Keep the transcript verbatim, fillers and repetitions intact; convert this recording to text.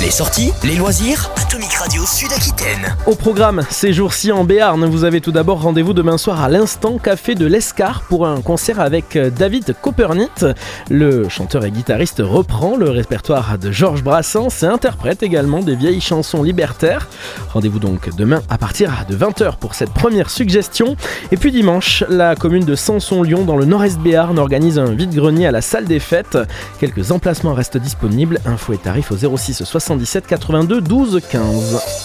Les sorties, les loisirs, Atomic Radio Sud-Aquitaine. Au programme, ces jours-ci en Béarn, vous avez tout d'abord rendez-vous demain soir à l'Instant Café de l'Escar pour un concert avec David Coppernit. Le chanteur et guitariste reprend le répertoire de Georges Brassens et interprète également des vieilles chansons libertaires. Rendez-vous donc demain à partir de vingt heures pour cette première suggestion. Et puis dimanche, la commune de Samson-Lyon dans le nord-est Béarn organise un vide-grenier à la salle des fêtes. Quelques emplacements restent disponibles. Infos et tarifs au zéro six soixante-dix-sept quatre-vingt-deux douze quinze.